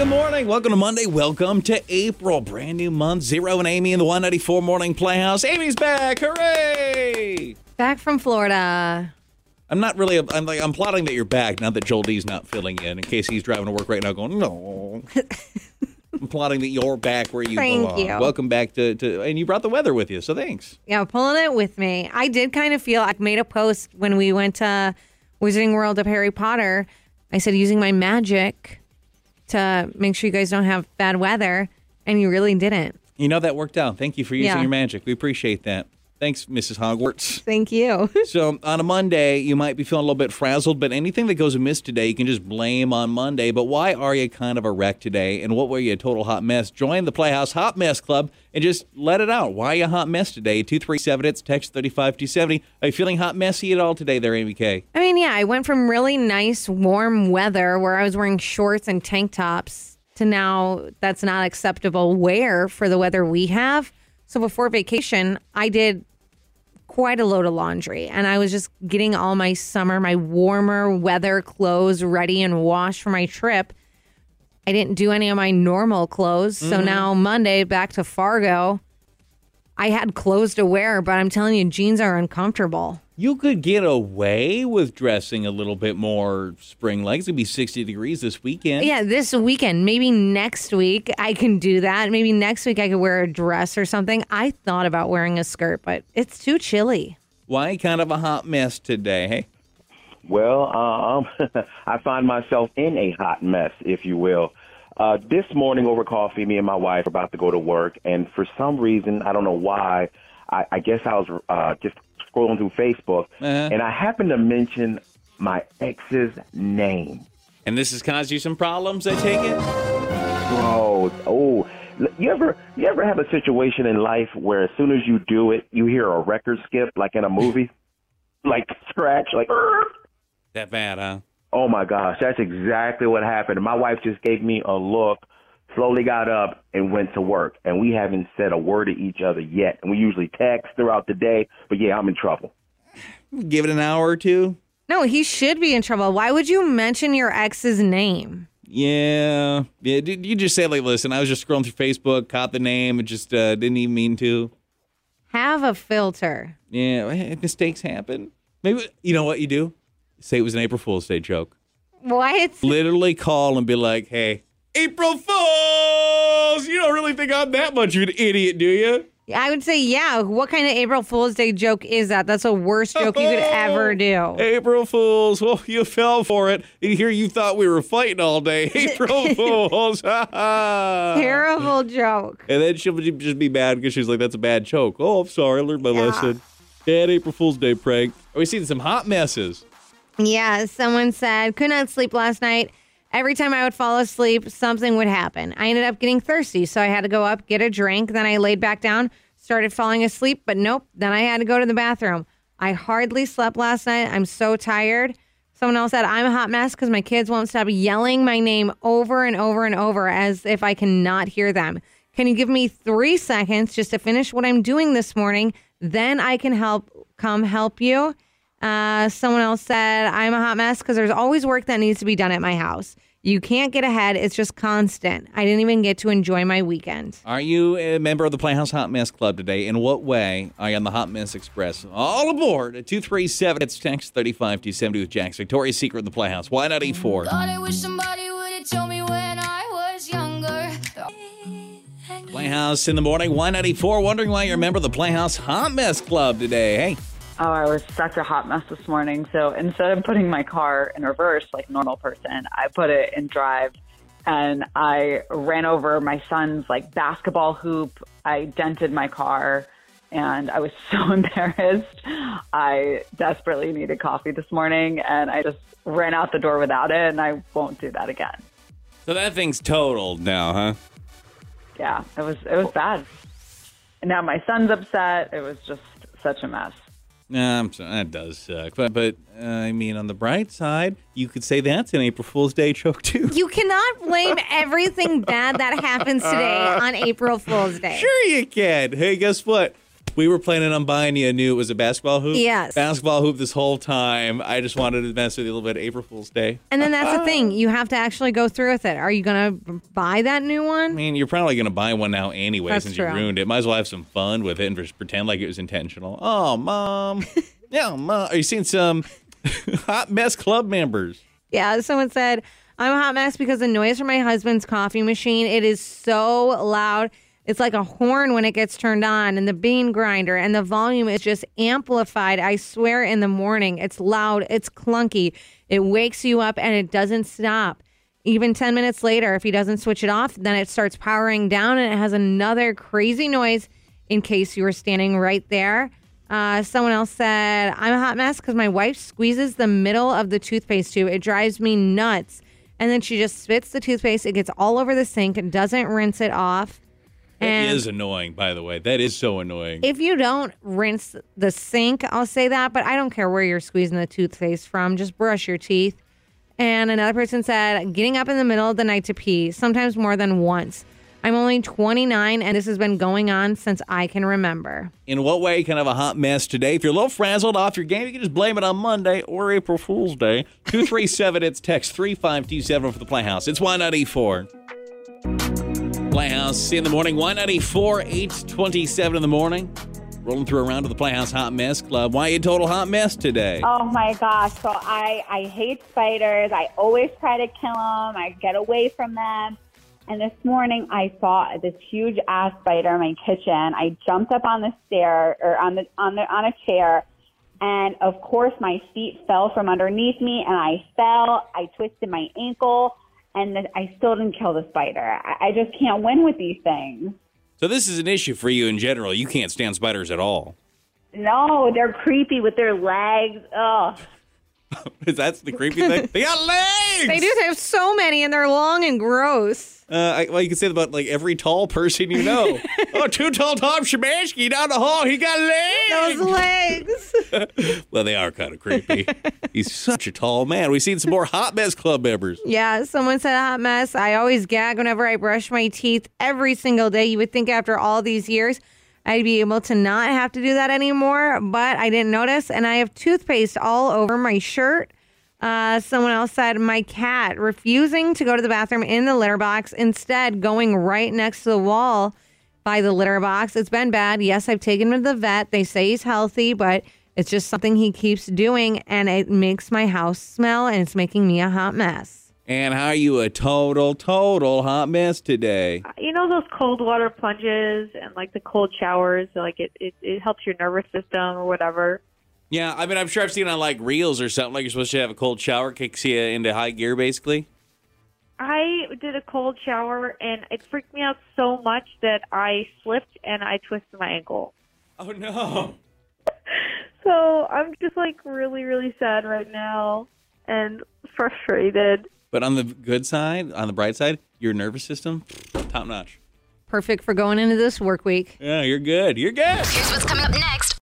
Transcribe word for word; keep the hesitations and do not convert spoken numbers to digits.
Good morning. Welcome to Monday. Welcome to April. Brand new month. Zero and Amy in the one ninety-four Morning Playhouse. Amy's back. Hooray! Back from Florida. I'm not really, I'm like, I'm plotting that you're back now that Joel D's not filling in, in case he's driving to work right now going, no. I'm plotting that you're back where you Thank belong. you. Welcome back to, to, and you brought the weather with you, so thanks. Yeah, pulling it with me. I did kind of feel, I made a post when we went to Wizarding World of Harry Potter. I said using my magic to make sure you guys don't have bad weather, and you really didn't. You know, that worked out. Thank you for using Yeah. your magic. We appreciate that. Thanks, Missus Hogwarts. Thank you. So on a Monday, you might be feeling a little bit frazzled, but anything that goes amiss today, you can just blame on Monday. But why are you kind of a wreck today? And what were you, a total hot mess? Join the Playhouse Hot Mess Club and just let it out. Why are you a hot mess today? two three seven, it's text three five two seven zero. Are you feeling hot messy at all today there, Amy K? I mean, yeah, I went from really nice, warm weather where I was wearing shorts and tank tops to now that's not acceptable wear for the weather we have. So before vacation, I did quite a load of laundry, and I was just getting all my summer, my warmer weather clothes ready and washed for my trip. I didn't do any of my normal clothes. So Mm-hmm. now Monday, back to Fargo, I had clothes to wear, but I'm telling you, jeans are uncomfortable. You could get away with dressing a little bit more spring-like. It's going to be sixty degrees this weekend. Yeah, this weekend, maybe next week I can do that. Maybe next week I could wear a dress or something. I thought about wearing a skirt, but it's too chilly. Why kind of a hot mess today, hey? Well, um, I find myself in a hot mess, if you will. Uh, this morning over coffee, me and my wife are about to go to work, and for some reason, I don't know why, I, I guess I was uh, just scrolling through Facebook, Uh-huh. and I happened to mention my ex's name. And this has caused you some problems, I take it? Oh, oh, you ever you ever have a situation in life where as soon as you do it, you hear a record skip, like in a movie, like scratch, like. "Arr!" That bad, huh? Oh my gosh, that's exactly what happened. My wife just gave me a look, slowly got up and went to work, and we haven't said a word to each other yet. And we usually text throughout the day, but yeah, I'm in trouble. Give it an hour or two. No, he should be in trouble. Why would you mention your ex's name? Yeah. Yeah. Did you just say, like, listen, I was just scrolling through Facebook, caught the name, and just uh, didn't even mean to. Have a filter. Yeah. eh, Mistakes happen. Maybe, you know what you do? Say it was an April Fool's Day joke. What? Literally call and be like, hey, April Fools! You don't really think I'm that much of an idiot, do you? I would say, yeah. What kind of April Fool's Day joke is that? That's the worst joke you could ever do. April Fools. Well, you fell for it. And here you thought we were fighting all day. April Fools. Terrible joke. And then she'll just be mad because she's like, that's a bad joke. Oh, I'm sorry. I learned my Yeah. lesson. Bad April Fool's Day prank. We've seen some hot messes. Yeah, someone said, could not sleep last night. Every time I would fall asleep, something would happen. I ended up getting thirsty, so I had to go up, get a drink. Then I laid back down, started falling asleep, but nope. Then I had to go to the bathroom. I hardly slept last night. I'm so tired. Someone else said, I'm a hot mess because my kids won't stop yelling my name over and over and over as if I cannot hear them. Can you give me three seconds just to finish what I'm doing this morning? Then I can help come help you. Uh, someone else said, I'm a hot mess because there's always work that needs to be done at my house. You can't get ahead. It's just constant. I didn't even get to enjoy my weekend. Are you a member of the Playhouse Hot Mess Club today? In what way are you on the Hot Mess Express? All aboard at two three seven. It's text three five two seven with Jack's Victoria's Secret in the Playhouse. Why not eat four? God, I wish somebody would have told me when I was younger. Playhouse in the morning. Why not eat four? Wondering why you're a member of the Playhouse Hot Mess Club today. Hey. Oh, I was such a hot mess this morning. So instead of putting my car in reverse like a normal person, I put it in drive, and I ran over my son's like basketball hoop. I dented my car, and I was so embarrassed. I desperately needed coffee this morning, and I just ran out the door without it, and I won't do that again. So that thing's totaled now, huh? Yeah, it was it was bad. And now my son's upset. It was just such a mess. Nah, I'm sorry, that does suck. But, but uh, I mean, on the bright side, you could say that's an April Fool's Day joke, too. You cannot blame everything bad that happens today on April Fool's Day. Sure you can. Hey, guess what? We were planning on buying you a new, it was a basketball hoop? Yes. Basketball hoop this whole time. I just wanted to mess with you a little bit April Fool's Day. And then that's the thing. You have to actually go through with it. Are you going to buy that new I one? mean, you're probably going to buy one now anyway That's since true. you ruined it. Might as well have some fun with it and just pretend like it was intentional. Oh, Mom. Yeah, Mom. Are you seeing some Hot Mess Club members? Yeah, someone said, I'm a hot mess because the noise from my husband's coffee machine, it is so loud. It's like a horn when it gets turned on, and the bean grinder, and the volume is just amplified. I swear in the morning, it's loud, it's clunky. It wakes you up and it doesn't stop. Even ten minutes later, if he doesn't switch it off, then it starts powering down and it has another crazy noise in case you were standing right there. Uh, someone else said, I'm a hot mess because my wife squeezes the middle of the toothpaste tube. It drives me nuts. And then she just spits the toothpaste. It gets all over the sink and doesn't rinse it off. That And is annoying, by the way. That is so annoying. if you don't rinse the sink, I'll say that, but I don't care where you're squeezing the toothpaste from. Just brush your teeth. And another person said, getting up in the middle of the night to pee, sometimes more than once. I'm only twenty-nine, and this has been going on since I can remember. In what way kind of a hot mess today? If you're a little frazzled off your game, you can just blame it on Monday or April Fool's Day. two three seven, it's text three five two seven for the Playhouse. It's Y ninety-four. Playhouse in the morning, Y ninety-four, eight twenty-seven in the morning. Rolling through a round of the Playhouse Hot Mess Club. Why are you a total hot mess today? Oh my gosh. So I, I hate spiders. I always try to kill them. I get away from them. And this morning I saw this huge ass spider in my kitchen. I jumped up on the stair or on the on the on a chair, and of course my feet fell from underneath me and I fell. I twisted my ankle, and then I still didn't kill the spider. I, I just can't win with these things. So this is an issue for you in general. You can't stand spiders at all. No, they're creepy with their legs. Ugh. That's the creepy thing. They got legs! They do have so many, and they're long and gross. Uh, I, well, you can say that about like every tall person you know. Oh, too tall Tom Szymanski down the hall. He got legs. Those legs. Well, they are kind of creepy. He's such a tall man. We've seen some more Hot Mess Club members. Yeah, someone said hot mess. I always gag whenever I brush my teeth every single day. You would think after all these years, I'd be able to not have to do that anymore, but I didn't notice, and I have toothpaste all over my shirt. Uh, someone else said, my cat refusing to go to the bathroom in the litter box, instead going right next to the wall by the litter box. It's been bad. Yes, I've taken him to the vet. They say he's healthy, but it's just something he keeps doing, and it makes my house smell, and it's making me a hot mess. And how are you a total, total hot mess today? You know those cold water plunges and like the cold showers, like it, it, it helps your nervous system or whatever. Yeah, I mean, I'm sure I've seen on like reels or something, like you're supposed to have a cold shower, kicks you into high gear, basically. I did a cold shower and it freaked me out so much that I slipped and I twisted my ankle. Oh, no. So I'm just like really, really sad right now and frustrated. But on the good side, on the bright side, your nervous system, top notch. Perfect for going into this work week. Yeah, you're good. You're good. Here's what's coming up next